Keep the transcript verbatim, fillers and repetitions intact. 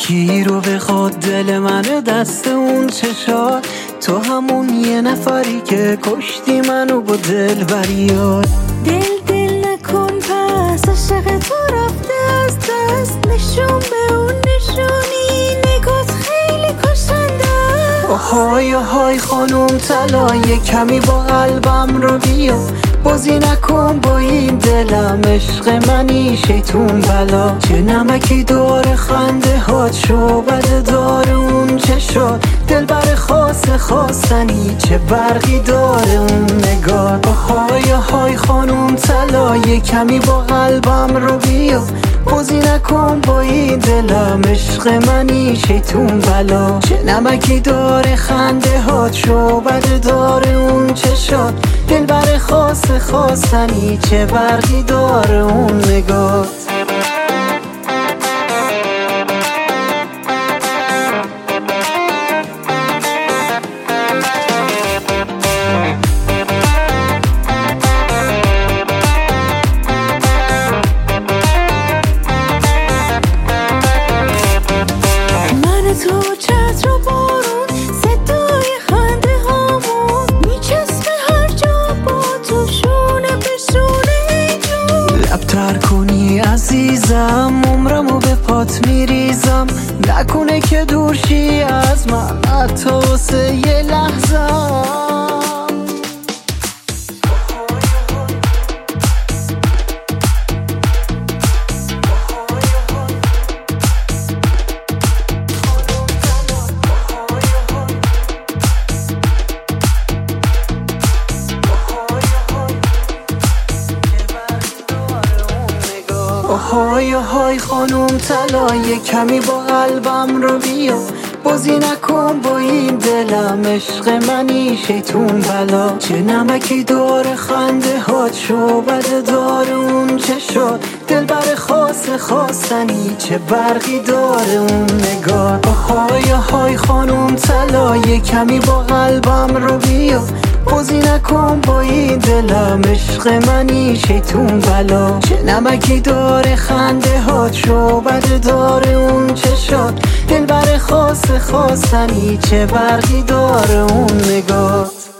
بگیر و بخواد دل منو دست اون چشات، تو همون یه نفری که کشتی منو با دل بریاد. دل دل نکن پس عشق تو رفته از دست، نشون به اون نشونی نگات خیلی کشنده. آهای آهای خانوم طلا، یه کمی با قلبم رو بیا، بازی نکن با این دلم، عشق منی شیطون بلا. چه نمکی داره خنده هات، شعبده داره اون چشات، دل بر خاص خواستنی چه برقی داره اون نگاه. آهای آهای خانوم طلا، یه کمی با قلبم رو بیا، بازی نکن با این دلم، عشق منی شیطون بلا. چه نمکی داره خنده هات، شعبده داره اون چشات، دل بر خاص خواستنی چه برقی داره اون نگات. تو چتر و بارون، صدای خنده هامون میچسبه هر جا با تو، شونه به شونه جون. لبتر کنی عزیزم، عمرمو به پات میریزم، نکنه که دورشی از من حتی واسه یه لحظه. آهای آهای خانوم طلا، یه کمی با قلبم رو بیا، بازی نکن با این دلم، عشق منی شیطون بلا. چه نمکی داره خنده هات، شعبده داره اون چشات، دل بر خاص خواستنی چه برقی داره اون نگاه. آهای آهای خانوم طلا، یه کمی با قلبم رو بیا، بازی نکن با این دلم، عشق منی شیطون بلا. چه نمکی داره خنده هات، شعبده داره اون چشات، دل بر خاص خواستنی چه برقی داره اون نگات.